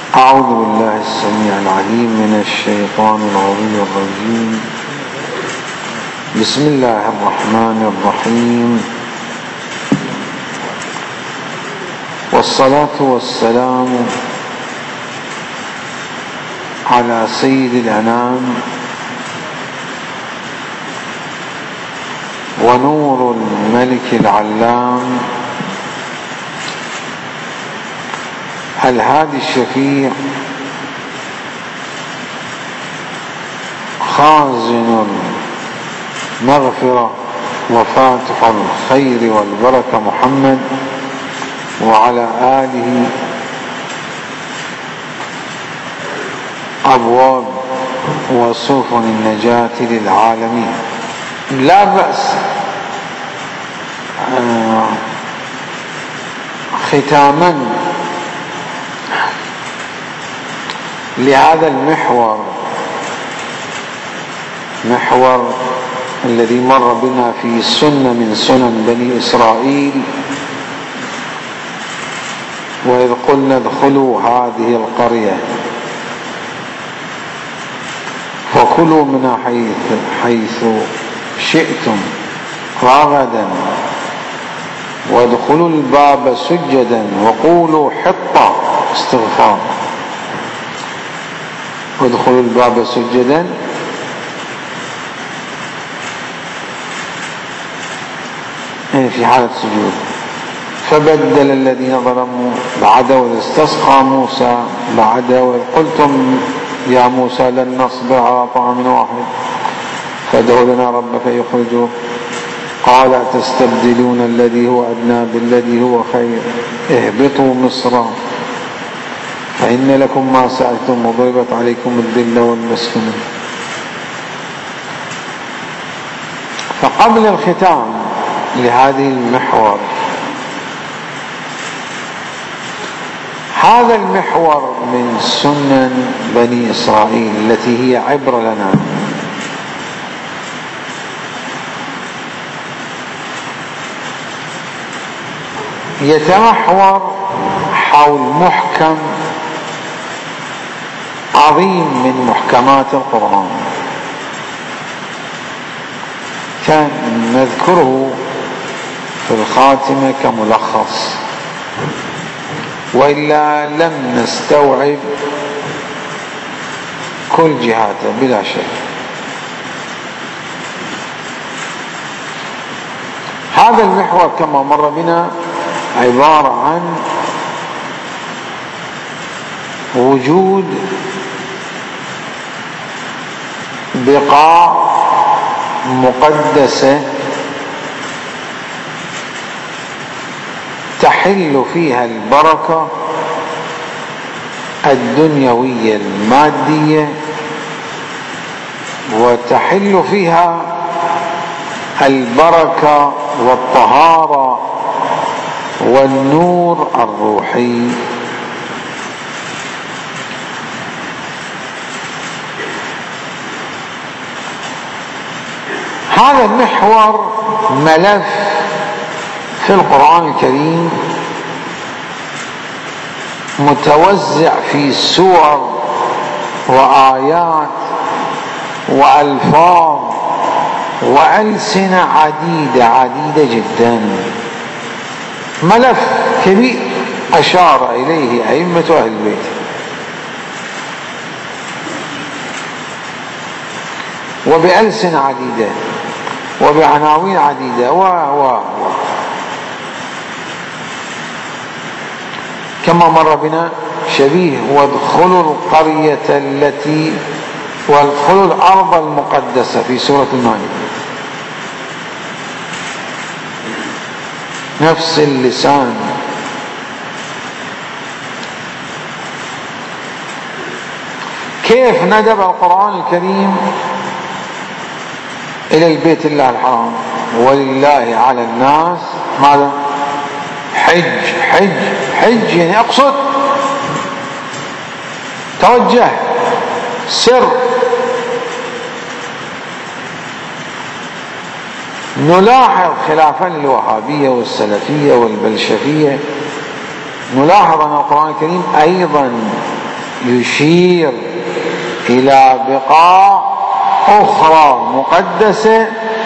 أعوذ بالله السميع العليم من الشيطان الرجيم. بسم الله الرحمن الرحيم، والصلاة والسلام على سيد الأنام ونور الملك العلام الهادي الشفيع خازن المغفرة وفاتح الخير والبركة محمد وعلى آله أبواب وسفن النجاة للعالمين. لا بأس ختاما لهذا المحور الذي مر بنا في سنة من سنن بني إسرائيل، وإذ قلنا ادخلوا هذه القرية فكلوا منها حيث شئتم رغدا وادخلوا الباب سجدا وقولوا حطة استغفار وادخلوا الباب سجدا في حالة سجود. فبدل الذين ظلموا بعد وإذ استسقى موسى بعد وإذ قلتم يا موسى لن نصبر على طعام واحد فادع لنا ربك يخرج قال تستبدلون الذي هو أدنى بالذي هو خير اهبطوا مصرا فإن لكم ما سألتم وضربت عليكم الذلة والمسكنة. فقبل الختام لهذه المحور، هذا المحور من سنن بني إسرائيل التي هي عبرة لنا، يتمحور حول محكم عظيم من محكمات القرآن كان نذكره في الخاتمة كملخص، وإلا لم نستوعب كل جهاته بلا شك. هذا المحور كما مر بنا عبارة عن وجود بقاع مقدسة تحل فيها البركة الدنيوية المادية، وتحل فيها البركة والطهارة والنور الروحي. هذا المحور ملف في القرآن الكريم متوزع في سور وآيات وألفاظ وألسنة عديدة جدا، ملف كبير أشار إليه أئمة أهل البيت. وبألسنة عديدة وبعناوين عديدة كما مر بنا شبيه وادخلوا القرية التي وادخلوا الأرض المقدسة في سورة المائدة، نفس اللسان. كيف ندب القرآن الكريم إلى البيت الله الحرام؟ ولله على الناس ماذا؟ حج يعني اقصد، توجه، سر. نلاحظ خلافا للوهابية والسلفية والبلشفية، نلاحظ أن القرآن الكريم أيضا يشير إلى بقاع أخرى مقدسة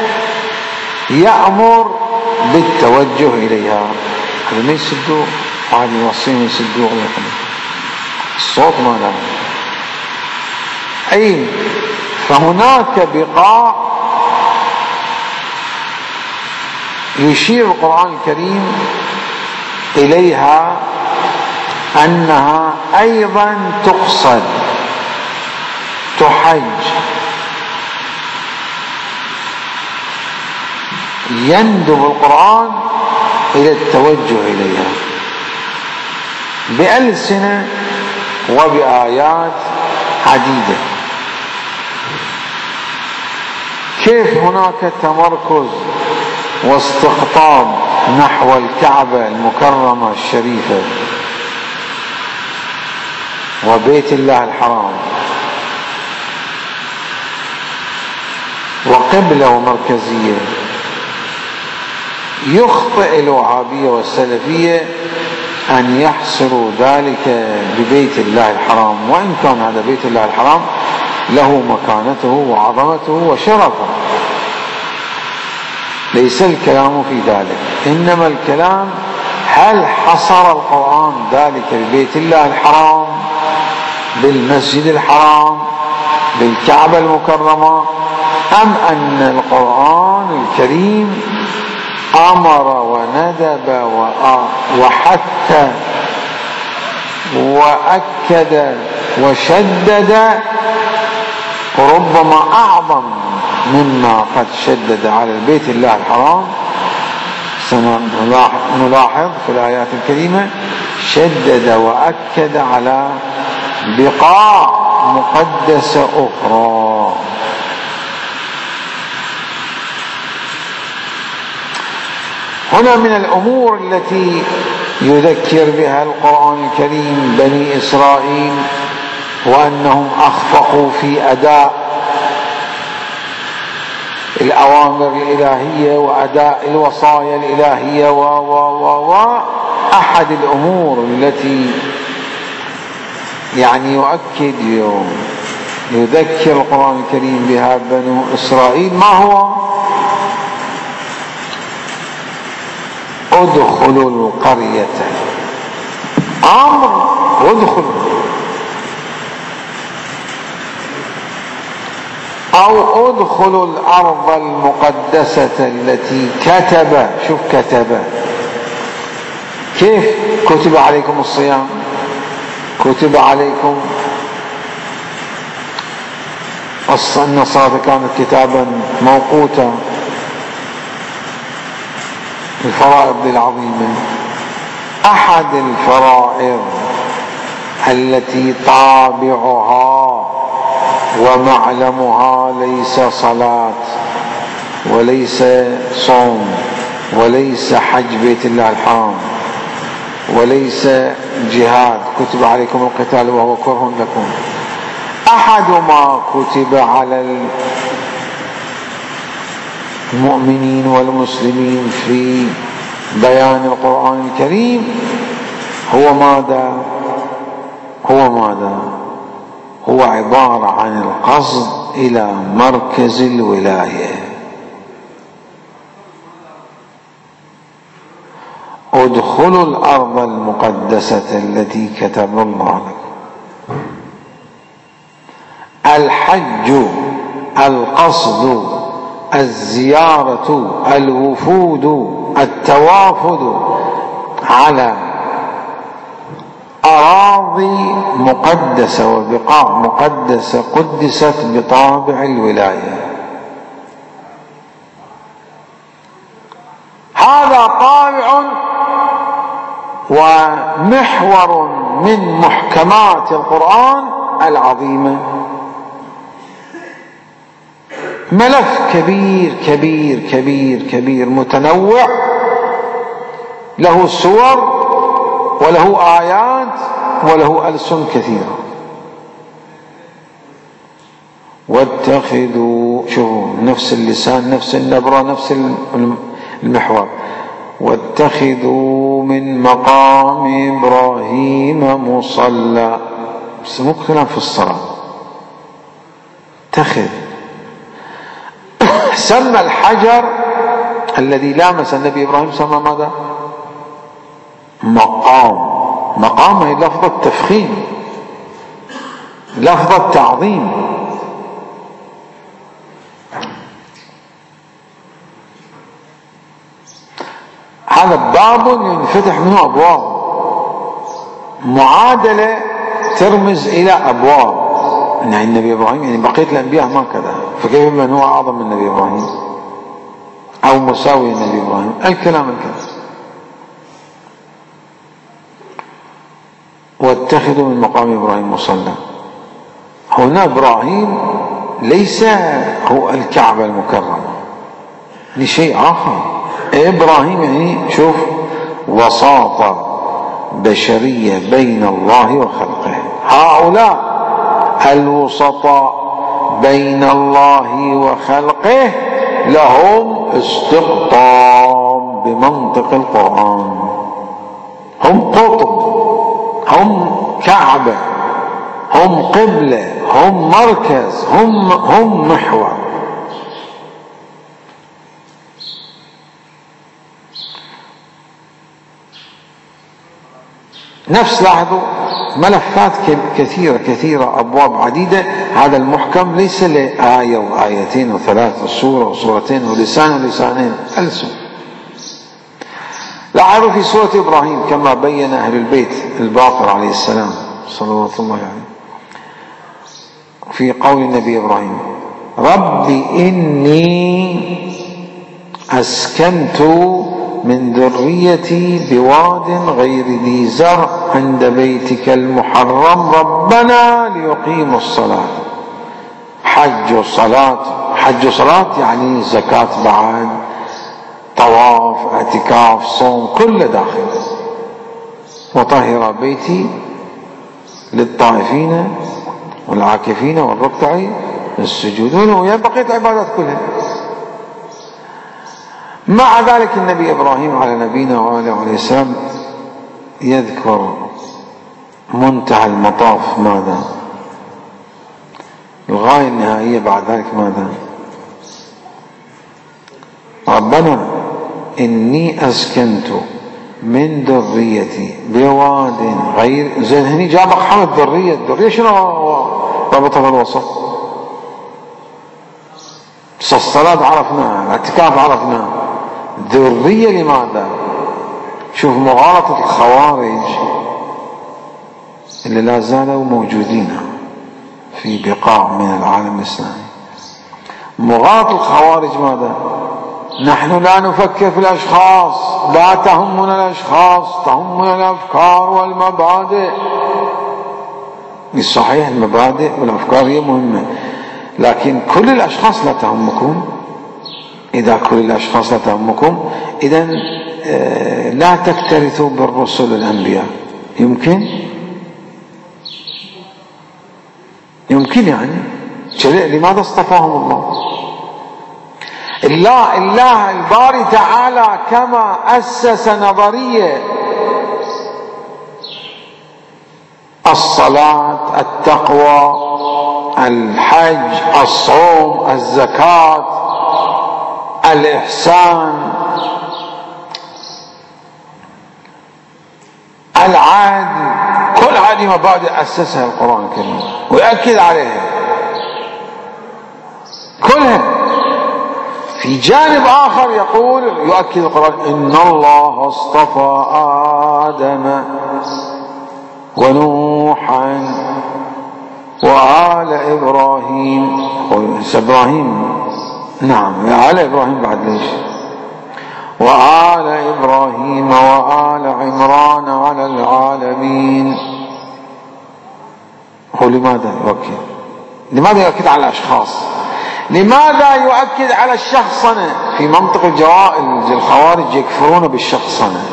يأمر بالتوجه إليها. هذا ما يسدوه، واحد يوصيهم يسدوه الصوت ما له. أي فهناك بقاع يشير القرآن الكريم إليها أنها أيضا تقصد، تحج، يندب القرآن إلى التوجه إليها بألسنة وبآيات عديدة. كيف هناك تمركز واستقطاب نحو الكعبة المكرمة الشريفة وبيت الله الحرام وقبلة ومركزية، يخطئ الوهابية والسلفية أن يحصروا ذلك ببيت الله الحرام، وإن كان هذا بيت الله الحرام له مكانته وعظمته وشرفه، ليس الكلام في ذلك، إنما الكلام هل حصر القرآن ذلك ببيت الله الحرام، بالمسجد الحرام، بالكعبة المكرمة، أم أن القرآن الكريم أمر وندب وحث وأكد وشدد، ربما أعظم مما قد شدد على البيت الله الحرام. سنلاحظ في الآيات الكريمة شدد وأكد على بقاع مقدسة أخرى. هنا من الأمور التي يذكر بها القرآن الكريم بني إسرائيل وأنهم أخفقوا في أداء الأوامر الإلهية وأداء الوصايا الإلهية أحد الأمور التي يعني يؤكد يذكر القرآن الكريم بها بنو إسرائيل ما هو؟ ادخلوا القرية، أمر ادخلوا، أو ادخلوا الأرض المقدسة التي كتب. شوف كتب، كيف كتب عليكم الصيام، كتب عليكم النصارى كانت كتابا موقوتا، الفرائض العظيمة. أحد الفرائض التي طابعها ومعلمها ليس صلاة وليس صوم وليس حج بيت الله الحرام وليس جهاد، كتب عليكم القتال وهو كره لكم. أحد ما كتب على المؤمنين والمسلمين في بيان القرآن الكريم هو ماذا؟ هو عبارة عن القصد إلى مركز الولاية. ادخلوا الأرض المقدسة التي كتب الله لكم. الحج، القصد، الزيارة، الوفود، التوافد على أراضي مقدسة وبقاع مقدسة قدست بطابع الولاية. هذا طابع ومحور من محكمات القرآن العظيمة، ملف كبير كبير كبير كبير متنوع، له صور وله آيات وله ألسن كثيرة. واتخذوا، شوفوا نفس اللسان، نفس النبرة، نفس المحور. واتخذوا من مقام إبراهيم مصلى. بس مو كلام في الصلاة. اتخذ. سمى الحجر الذي لامس النبي إبراهيم سمى ماذا؟ مقام. مقام هي لفظة تفخيم، لفظة تعظيم. هذا باب ينفتح منه أبواب، معادلة ترمز إلى أبواب. يعني النبي إبراهيم، يعني بقية الأنبياء ما كذا، فكيف من هو أعظم من النبي إبراهيم أو مساوي النبي إبراهيم؟ الكلام الكذا. واتخذوا من مقام إبراهيم مصلى. هنا إبراهيم ليس هو الكعبة المكرمة، لشيء آخر. إبراهيم يعني شوف وساطة بشرية بين الله وخلقه. هؤلاء الوسطاء بين الله وخلقه لهم استقطاب بمنطق القرآن. هم قطب، هم كعبة، هم قبلة، هم مركز، هم محور. نفس لاحظوا ملفات كثيرة أبواب عديدة. هذا المحكم ليس لآية وآيتين وثلاث، وسورة وسورتين، ولسان ولسانين، ألسن. لاحظوا في سورة إبراهيم كما بين أهل البيت الباقر عليه السلام صلوات الله عليه، في قول النبي إبراهيم: رب إني أسكنت من ذريتي بواد غير ذي زرع عند بيتك المحرم ربنا ليقيموا الصلاة. حج صلاة يعني زكاة بعد، طواف، اعتكاف، صوم، كل داخل. وطهر بيتي للطائفين والعاكفين والركع السجود، ويا بقية العبادات كلها. مع ذلك النبي إبراهيم على نبينا وآله عليه السلام يذكر منتهى المطاف ماذا؟ الغاية النهائية بعد ذلك ماذا؟ ربنا إني أسكنت من ذريتي بواد غير. زين هني جابك حمد الذرية شنو ربطها في الوسط؟ الصلاة عرفناها، الاعتكاف عرفناها، ذرية لماذا؟ شوف مغالطة الخوارج اللي لا زالوا موجودين في بقاع من العالم الإسلامي. مغالطة الخوارج ماذا؟ نحن لا نفكر في الأشخاص، لا تهمنا الأشخاص، تهمنا الأفكار والمبادئ. صحيح المبادئ والأفكار هي مهمة، لكن كل الأشخاص لا تهمكم. إذا كل الأشخاص لا تهمكم، إذن لا تكترثوا بالرسل الأنبياء. يمكن يعني لماذا اصطفاهم الله الباري تعالى كما أسس نظرية الصلاة، التقوى، الحج، الصوم، الزكاة، الإحسان، العدل، كل هذه مبادئ أسسها القرآن الكريم ويؤكد عليها كلها. في جانب آخر يقول يؤكد القرآن: إن الله اصطفى آدم ونوحا وآل إبراهيم. إبراهيم نعم، آل إبراهيم بعد ليش؟ وآل إبراهيم وآل عمران على العالمين. هو لماذا يؤكد؟ لماذا يؤكد على الأشخاص؟ لماذا يؤكد على الشخصنة؟ في منطق الخوارج يكفرون بالشخصنة.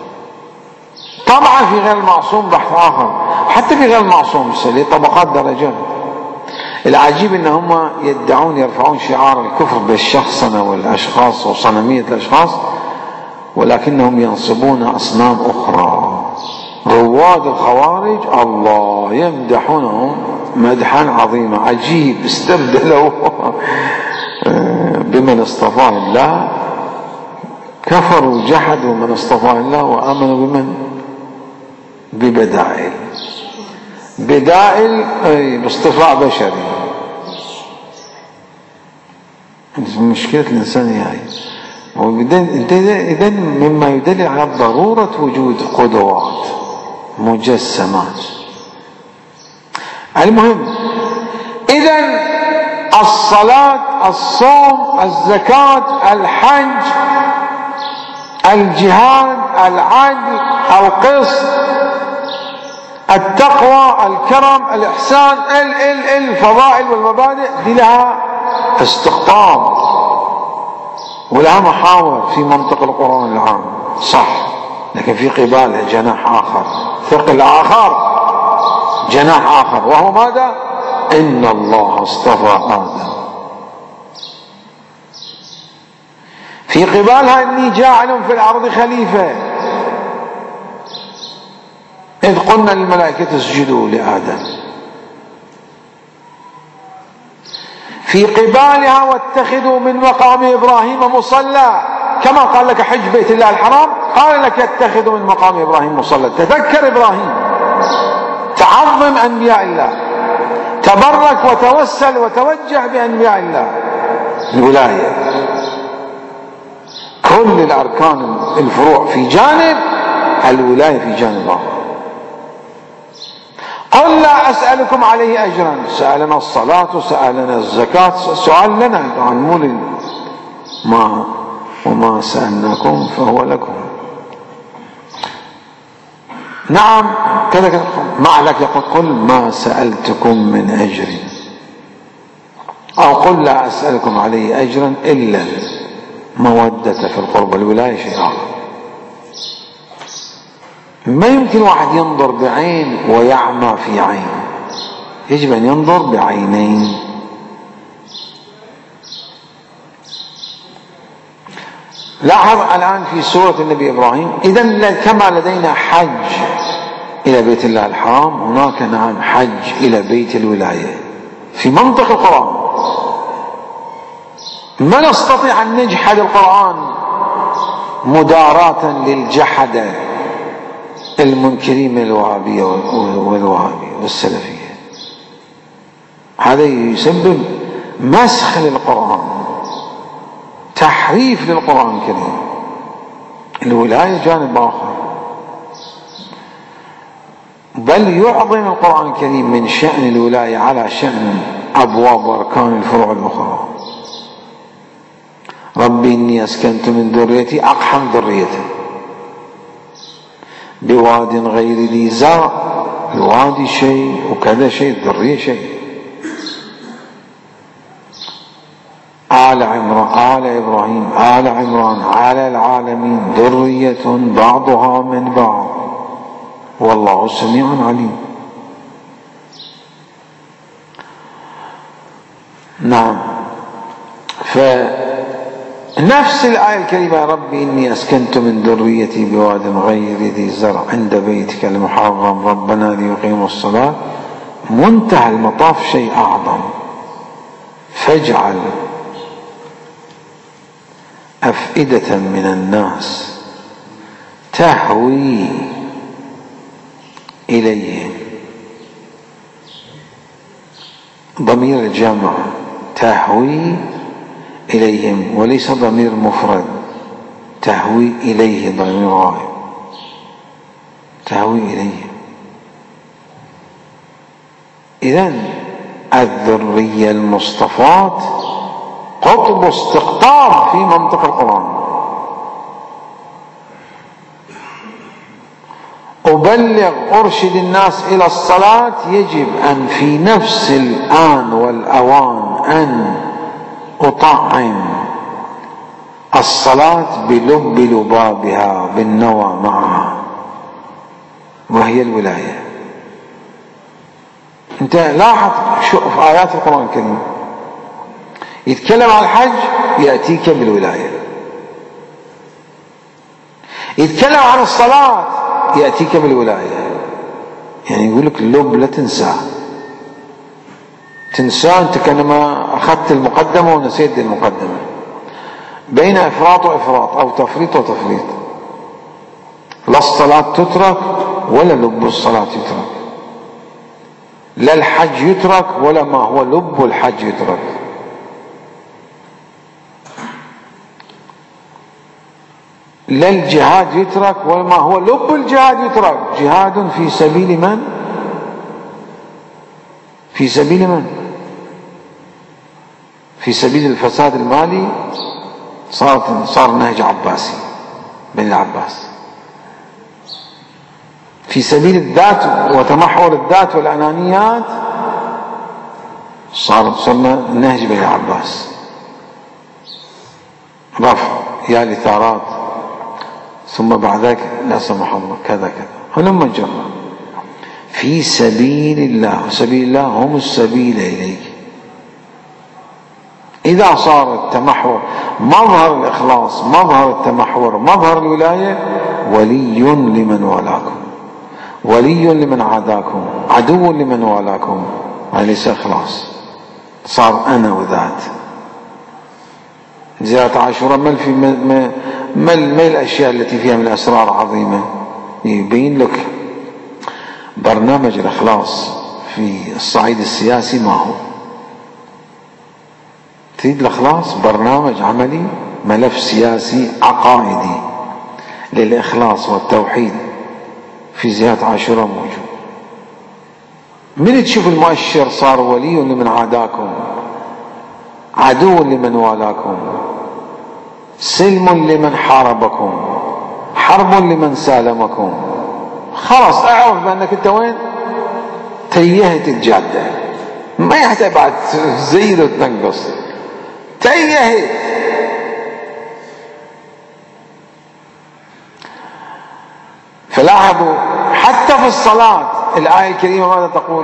طبعا في غير المعصوم بحث آخر، حتى في غير المعصوم طبقات درجات. العجيب ان هم يدعون يرفعون شعار الكفر بالشخصنة والاشخاص وصنمية الاشخاص، ولكنهم ينصبون اصنام اخرى رواد الخوارج الله يمدحونهم مدحا عظيما عجيب، استبدلوا بمن اصطفاه الله، كفروا جحدوا من اصطفاه الله وآمنوا بمن؟ ببدائل، بدائل أي باصطفاء بشري. مشكلة الإنسان هاي. إذن مما يدل على ضرورة وجود قدوات مجسمات. المهم إذن الصلاة، الصوم، الزكاة، الحج، الجهاد، العدل، القسط، التقوى، الكرم، الإحسان، الفضائل والمبادئ دي لها استقطاب ولها محاور في منطق القرآن العام، صح، لكن في قبالها جناح آخر، ثقل آخر، جناح آخر، وهو ماذا؟ إن الله اصطفى آدم. في قبالها إني جاعل في الأرض خليفة، إذ قلنا للملائكة اسجدوا لآدم. في قبالها واتخذوا من مقام إبراهيم مصلى، كما قال لك حج بيت الله الحرام قال لك اتخذوا من مقام إبراهيم مصلى. تذكر إبراهيم، تعظم أنبياء الله، تبرك وتوسل وتوجه بأنبياء الله. الولاية كل الأركان الفروع في جانب، الولاية في جانب آخر. قل لا أسألكم عليه أجرا، سألنا الصلاة وسألنا الزكاة، سؤال لنا عن مول ما وما سألناكم فهو لكم. نعم كذا ما لك يقول قل ما سألتكم من أجر، أو قل لا أسألكم عليه أجرا إلا المودة في القربى. الولاية شيء آخر. ما يمكن واحد ينظر بعين ويعمى في عين، يجب أن ينظر بعينين. لاحظ الآن في سورة النبي إبراهيم، إذن كما لدينا حج إلى بيت الله الحرام، هناك نعم حج إلى بيت الولاية في منطق القرآن. ما نستطيع أن نجحد القرآن مداراة للجحدة المنكرين من الوهابية والوهابية والسلفية. هذا يسبب مسخ للقرآن، تحريف للقرآن الكريم. الولاية جانب آخر، بل يعظم القرآن الكريم من شأن الولاية على شأن أبواب وأركان الفروع الأخرى. ربي إني أسكنت من ذريتي، أقحم ذريته بواد غير ذي زرع. الوادي شيء وكذا شيء، الذرية شيء. آل إبراهيم، آل عمران، على العالمين، ذرية بعضها من بعض، والله سميع عليم. نعم، فنفس الآية الكريمة ربي إني أسكنت من ذريتي بواد غير ذي زرع عند بيتك المحرم ربنا ليقيموا الصلاة، منتهى المطاف شيء أعظم. فاجعل أفئدة من الناس تهوي إليهم، ضمير الجمع تهوي إليهم وليس ضمير مفرد. تهوي إليه ضمير غائب، تهوي إليهم. إذن الذرية المصطفاة قطب استقطاب في منطق القرآن. أبلغ أرشد الناس إلى الصلاة، يجب أن في نفس الآن والأوان أن أطعم الصلاة بلب لبابها بالنوى معها، وهي الولاية. انت لاحظ شوف آيات القرآن الكريم، يتكلم عن الحج يأتيك بالولاية، يتكلم عن الصلاة يأتيك بالولاية، يعني يقول لك اللب لا تنساه، تنساه أنت كأنما أخذت المقدمة ونسيت المقدمة. بين إفراط وإفراط أو تفريط وتفريط. لا الصلاة تترك ولا لب الصلاة يترك، لا الحج يترك ولا ما هو لب الحج يترك. لا الجهاد يترك ولا ما هو لب الجهاد يترك. جهاد في سبيل من؟ في سبيل من؟ في سبيل الفساد المالي صار نهج عباسي بن العباس. في سبيل الذات وتمحور الذات والأنانيات صرنا نهج بن العباس، رفع يا لثارات، ثم بعد ذلك لا سمح الله كذا كذا. هلما جرى في سبيل الله، وسبيل الله هم السبيل إليه. إذا صار التمحور مظهر الإخلاص، مظهر التمحور، مظهر الولاية، ولي لمن والاكم، ولي لمن عاداكم، عدو لمن والاكم، هذا ليس إخلاص، صار أنا وذات. زيارة عاشوراء ما الأشياء التي فيها من الأسرار عظيمة، يبين لك برنامج الإخلاص في الصعيد السياسي ما هو. تريد الإخلاص برنامج عملي، ملف سياسي عقائدي للإخلاص والتوحيد في زيارة عاشوراء موجود. من تشوف المؤشر صار ولي لمن عاداكم، عدو لمن والاكم، سلم لمن حاربكم، حرب لمن سالمكم. خلاص اعرف بانك انت وين تيهت الجادة، ما يحتاج بعد تزيد وتنقص، تيهت. فلاحظوا حتى في الصلاة الآية الكريمة ماذا تقول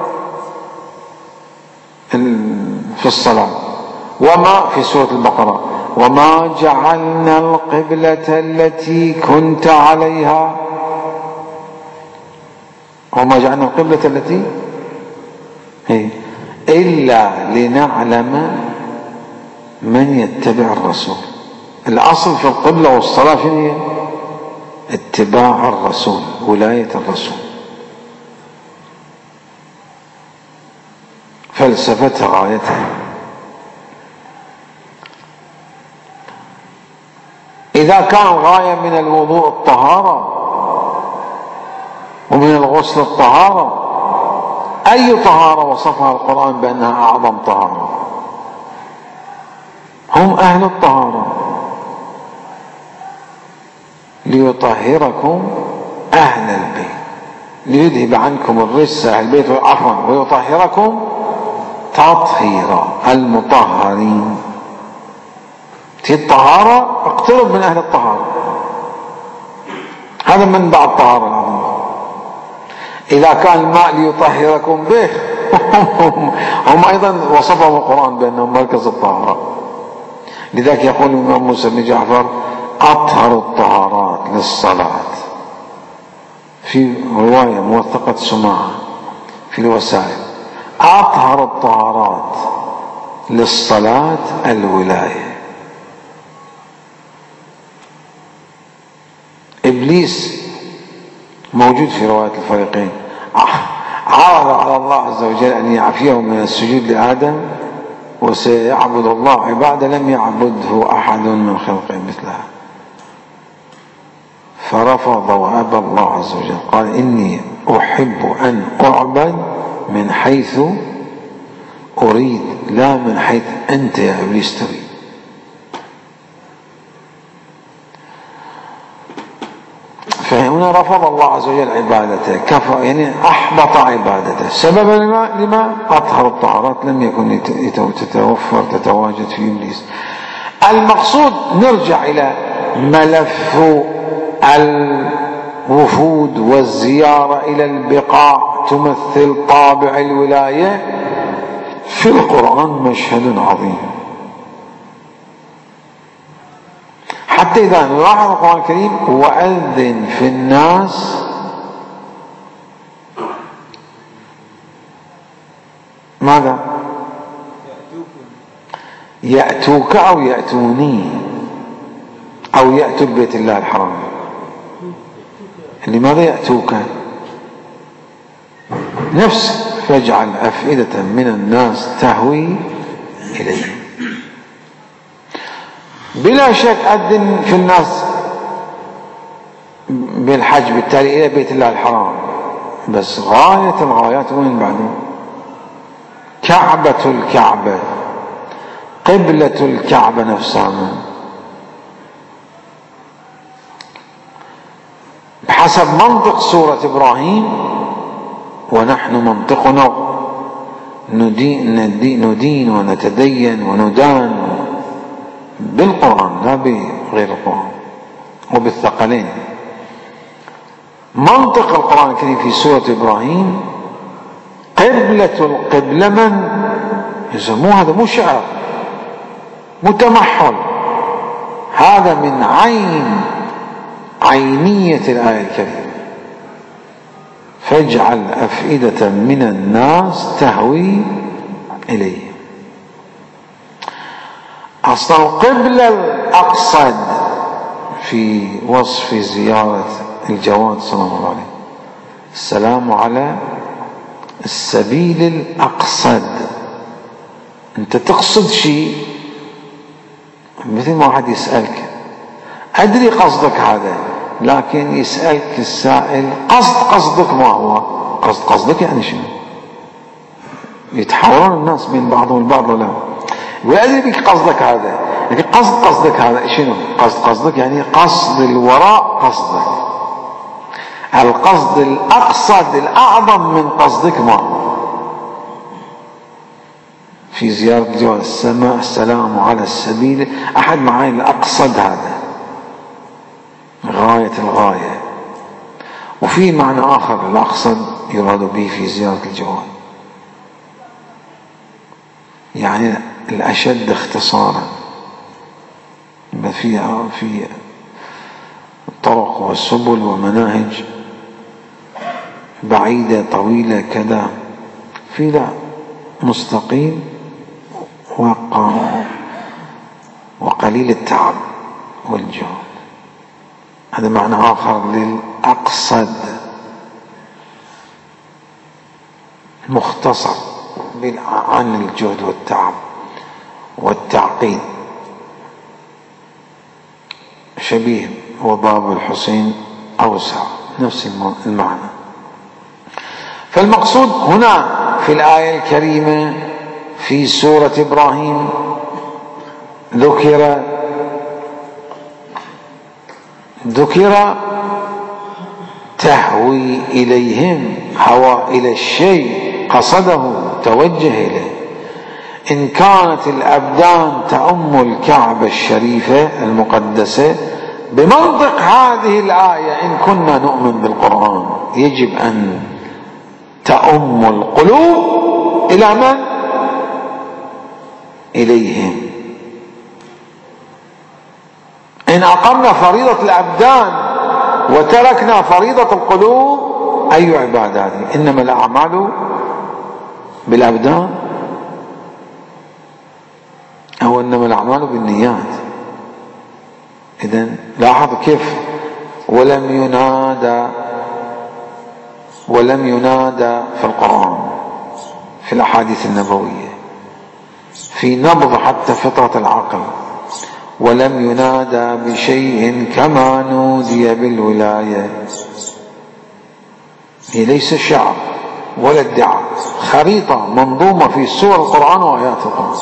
في الصلاة؟ وما في سورة البقرة وما جعلنا القبلة التي كنت عليها، وما جعلنا القبلة التي إلا لنعلم من يتبع الرسول. الأصل في القبلة والصلاة شنو هي؟ اتباع الرسول، ولاية الرسول. فلسفتها غايتها. إذا كان الغاية من الوضوء الطهارة ومن الغسل الطهارة، أي طهارة وصفها القرآن بأنها أعظم طهارة؟ هم أهل الطهارة. ليطهركم أهل البيت، ليذهب عنكم الرجس أهل البيت عفوا ويطهركم تطهيرا. المطهرين في الطهارة اقترب من أهل الطهارة، هذا من بعد الطهارة العظيمة. إذا كان الماء ليطهركم به هم أيضا وصفهم القرآن بأنهم مركز الطهارة. لذلك يقول الإمام موسى بن جعفر أطهر الطهارات للصلاة، في رواية موثقة سماعة في الوسائل، أطهر الطهارات للصلاة الولاية. إبليس موجود في رواية الفريقين، عرض على الله عز وجل أن يعفيه من السجود لآدم، وسيعبد الله عبادة لم يعبده أحد من خلقه مثلها، فرفض وأبى الله عز وجل. قال إني أحب أن أعبد من حيث أريد، لا من حيث أنت يا إبليس تريد. فهنا رفض الله عز وجل عبادته، كفر يعني أحبط عبادته. سببا لما أطهر الطهارات لم يكن تتوفر تتواجد في إبليس. المقصود نرجع إلى ملف الوفود والزيارة إلى البقاع تمثل طابع الولاية. في القرآن مشهد عظيم، حتى إذا نلاحظ القرآن الكريم وأذن في الناس ماذا؟ يأتوك أو يأتوني أو يأتوا البيت الله الحرام. لماذا يأتوك؟ نفس فاجعل أفئدة من الناس تهوي إليه. بلا شك أذن في الناس بالحج بالتالي إلى بيت الله الحرام، بس غاية الغايات وين بعده؟ كعبة الكعبة، قبلة الكعبة نفسها. بحسب منطق سورة إبراهيم، ونحن منطقنا ندين ونتدين وندان بالقرآن لا بغير القرآن وبالثقلين. منطق القرآن الكريم في سورة إبراهيم قبلة القبلة من يسموه، هذا مو شعر متمحل، هذا من عينية الآية الكريمة. فاجعل أفئدة من الناس تهوي إليه. أصل القبلة الأقصد في وصف زيارة الجواد صلى الله عليه السلام على السبيل الأقصد. أنت تقصد شيء، مثل ما واحد يسألك أدري قصدك هذا، لكن يسألك السائل قصدك ما هو؟ قصدك يعني شنو؟ يتحاورون الناس بين بعضهم البعض ولا وأدري بك قصدك هذا، لكن قصدك هذا شنو؟ قصدك يعني قصد الوراء قصدك، القصد الأقصد الأعظم من قصدك ما هو؟ في زيارة الجواد السلام على السبيل أحد معاني الأقصد، هذا غاية الغاية. وفي معنى آخر الأقصد يراد به في زيارة الجواد يعني الأشد اختصارا، في طرق والسبل ومناهج بعيدة طويلة كذا، في لا مستقيم وقليل التعب والجهد. هذا معنى آخر للأقصد، مختصر عن الجهد والتعب والتعقيد، شبيه وباب الحسين أوسع، نفس المعنى. فالمقصود هنا في الآية الكريمة في سورة إبراهيم ذكر تهوي إليهم، هوى إلى الشيء قصده توجه إليه. إن كانت الأبدان تأم الكعبة الشريفة المقدسة بمنطق هذه الآية، إن كنا نؤمن بالقرآن يجب أن تأم القلوب إلى من؟ إليهم. إن أقمنا فريضة الأبدان وتركنا فريضة القلوب أي عبادات؟ إنما الأعمال بالأبدان أو إنما الأعمال بالنيات. إذن لاحظ كيف ولم ينادى في القرآن في الأحاديث النبوية في نبض حتى فطرة العقل، ولم ينادى بشيء كما نودي بالولاية. هي ليس شعر ولا ادعاء، خريطة منظومة في سور القرآن وآيات القرآن.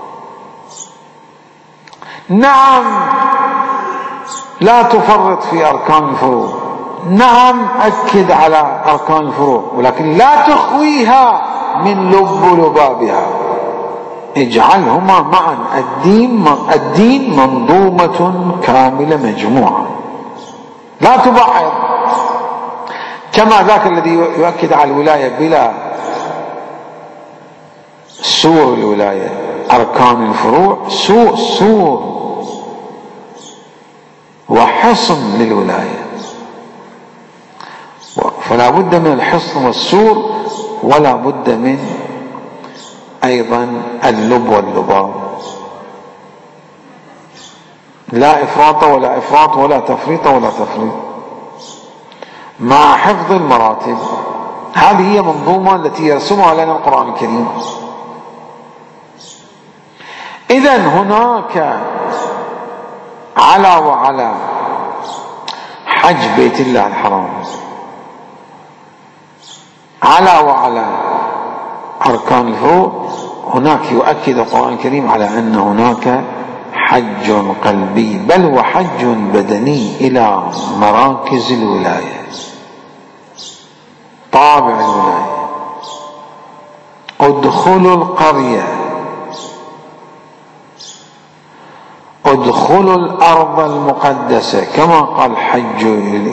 نعم لا تفرط في أركان الفروع، نعم أكد على أركان الفروع، ولكن لا تخويها من لبابها، اجعلهما معا. الدين منظومة كاملة مجموعة، لا تبعض. كما ذاك الذي يؤكد على الولاية بلا سور الولاية أركان الفروع سور وحصن للولاية، فلا بد من الحصن والسور، ولا بد من أيضا اللب واللباب، لا إفراط ولا إفراط ولا تفريط ولا تفريط، مع حفظ المراتب. هذه هي منظومة التي يرسمها لنا القرآن الكريم. إذن هناك على وعلى حج بيت الله الحرام، على وعلى أركان الفروض، هناك يؤكد القرآن الكريم على أن هناك حج قلبي، بل وحج بدني إلى مراكز الولاية، طابع الولاية. ادخلوا القرية، ادخلوا الأرض المقدسة، كما قال الحج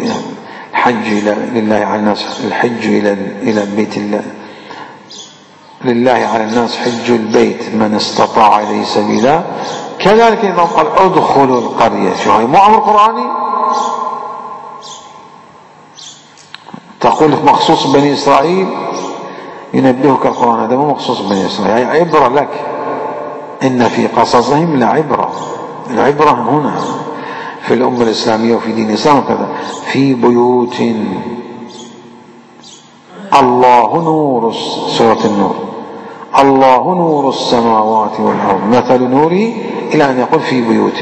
لله على الناس، الحج إلى بيت الله، لله على الناس حج البيت من استطاع إليه سبيلا. كذلك إذا قال ادخلوا القرية، شو هي؟ مو أمر قرآني؟ تقول مخصوص بني إسرائيل، ينبهك القرآن هذا مو مخصوص بني إسرائيل، هي عبرة لك، إن في قصصهم لعبرة. العبرة هنا في الأمة الإسلامية وفي دين الإسلام وكذا. في بيوت الله نور، سورة النور، الله نور السماوات والأرض مثل نوره، إلى أن يقول في بيوت،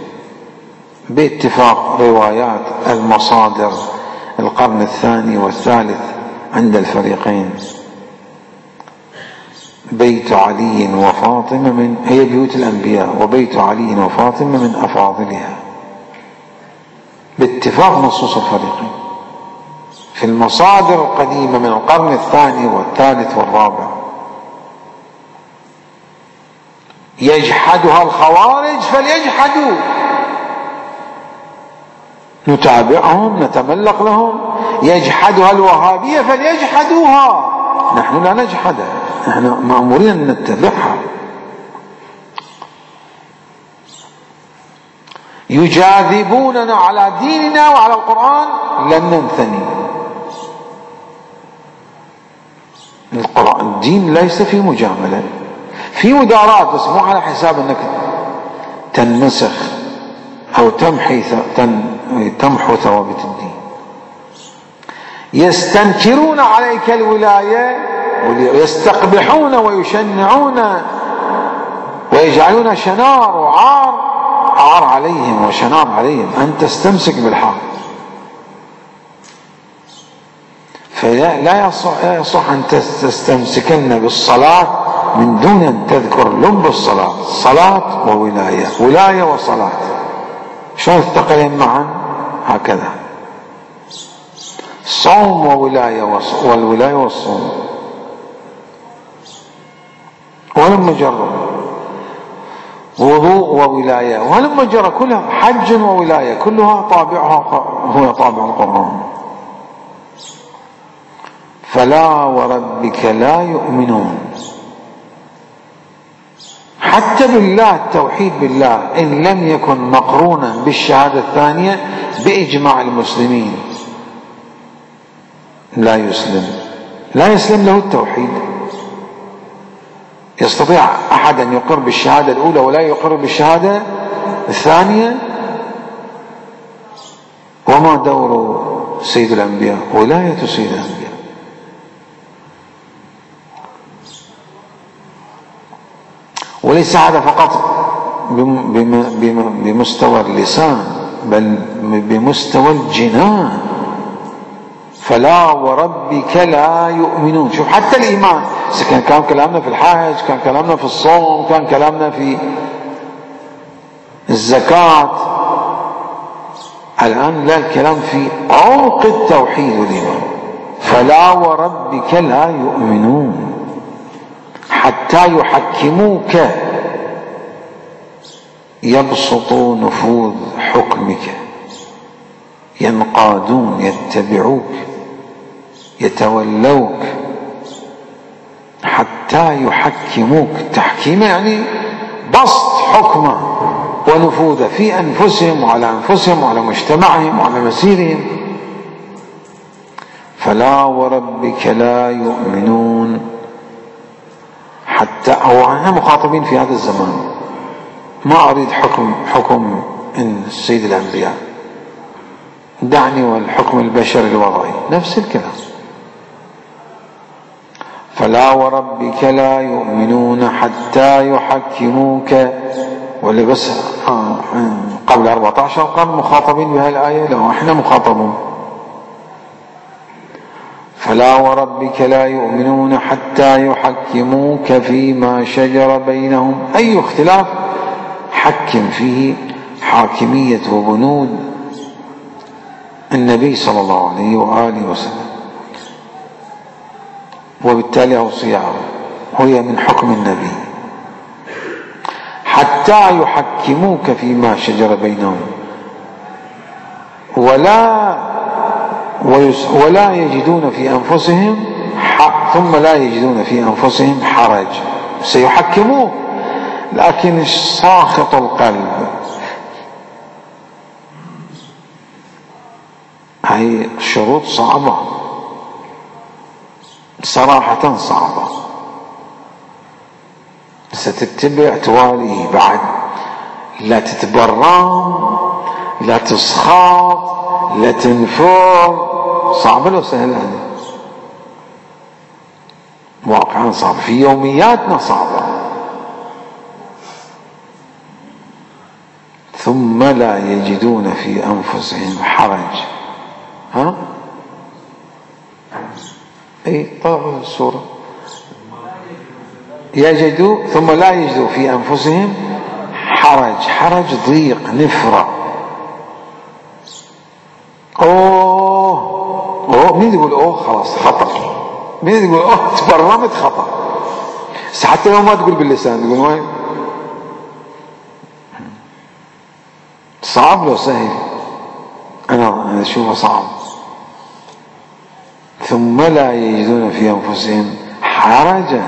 باتفاق روايات المصادر القرن الثاني والثالث عند الفريقين. بيت علي وفاطمة هي بيوت الأنبياء، وبيت علي وفاطمة من أفاضلها، باتفاق نصوص الفريقين في المصادر القديمة من القرن الثاني والثالث والرابع. يجحدها الخوارج فليجحدوا، نتابعهم نتملق لهم. يجحدها الوهابية فليجحدوها، نحن لا نجحدها، نحن مأمورين أن نتبعها. يجاذبوننا على ديننا وعلى القرآن، لن ننثني. الدين ليس في مجاملة، في مداراة، بس مو على حساب أنك تنسخ أو تمحو ثوابت الدين. يستنكرون عليك الولاية ويستقبحون ويشنعون ويجعلون شنار وعار، عار عليهم وشنار عليهم، أن تستمسك بالحق. فلا يصح أن تستمسكن بالصلاة من دون أن تذكر لب الصلاة، صلاة وولاية، ولاية وصلاة، شلون الثقلين معا؟ هكذا صوم وولاية، والولاية والصوم. ولما جرى وضوء وولاية، ولما جرى كلها حج وولاية، كلها طابعها هو طابع القرآن. فلا وربك لا يؤمنون، حتى بالله، التوحيد بالله إن لم يكن مقرونا بالشهادة الثانية بإجماع المسلمين لا يسلم له التوحيد. يستطيع أحد أن يقر بالشهادة الأولى ولا يقر بالشهادة الثانية؟ وما دور سيد الأنبياء؟ ولاية سيد الأنبياء. وليس هذا فقط بمستوى اللسان، بل بمستوى الجنان. فلا وربك لا يؤمنون. شوف حتى الإيمان، كان كلامنا في الحج، كان كلامنا في الصوم، كان كلامنا في الزكاة، الآن لا، الكلام في عمق التوحيد والإيمان. فلا وربك لا يؤمنون حتى يحكموك يبسطوا نفوذ حكمك، ينقادون، يتبعوك، يتولوك، حتى يحكموك. تحكيم يعني بسط حكمه ونفوذه في أنفسهم وعلى أنفسهم وعلى مجتمعهم وعلى مسيرهم. فلا وربك لا يؤمنون حتى أو احنا مخاطبين في هذا الزمان، ما أريد حكم إن سيد الأنبياء، دعني والحكم البشري الوضعي، نفس الكلام. فلا وربك لا يؤمنون حتى يحكموك، واللي بس قبل 14 قرن مخاطبين بهذه الآية، لو احنا مخاطبون. فلا وربك لا يؤمنون حتى يحكموك فيما شجر بينهم، أي اختلاف حكم فيه حاكمية وبنود النبي صلى الله عليه وآله وسلم، وبالتالي أوصياءه وهي من حكم النبي. حتى يحكموك فيما شجر بينهم ولا يجدون في أنفسهم ثم لا يجدون في أنفسهم حرج. سيحكموك لكن ساخط القلب، هي شروط صعبة صراحة، صعبة. ستتبع تواليه بعد، لا تتبرم، لا تسخط، لا تنفر. صعبة لو سهلة؟ واقعا صعب، في يومياتنا صعبة. ثم لا يجدون في أنفسهم حرج. ها؟ اي طبعا السورة يجدوا، ثم لا يجدوا في أنفسهم حرج ضيق، نفرة. اوه مين يقول اوه خلاص خطأ، مين يقول اوه تبرمت خطأ، حتى لو ما تقول باللسان تقول وين. صعب لو سهل؟ أنا أشوفه صعب. ثم لا يجدون في أنفسهم حرجا،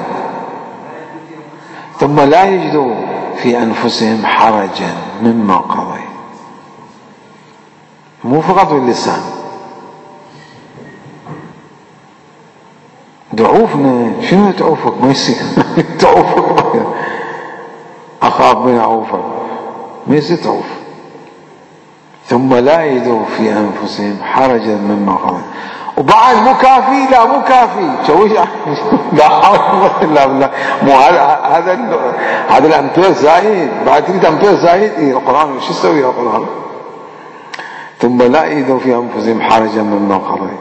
ثم لا يجدوا في أنفسهم حرجا مما قضيت، مو فقط باللسان. دعوفنا شنو تعوفك؟ ما يصير تعوفك، أخاف من أعوفك، ما يصير تعوف. ثم لا يجدوا في أنفسهم حرجا مما قضيت. وبعد مو كافي، لا مو كافي، شويش لا حول ولا بالله. مو هذا الامبير زايد، بعد تريد امبير زايد. القرآن شو يسوي القرآن؟ ثم لا يجدوا في انفسهم حرجا مما قضيت.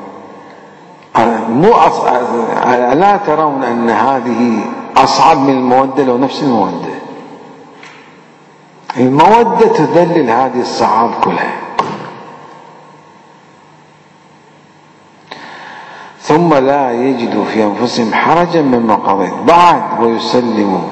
لا ترون ان هذه اصعب من المودة؟ لو نفس المودة تذلل هذه الصعاب كلها. ثم لا يجدوا في أنفسهم حرجا مما قضيت بعد ويسلموا.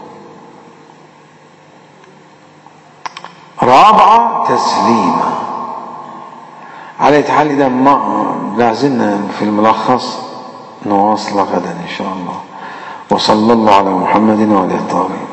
رابعة تسليما. على حال إذا ما لازلنا في الملخص نواصل غدا إن شاء الله. وصلى الله على محمد وعلى آله الطاهرين.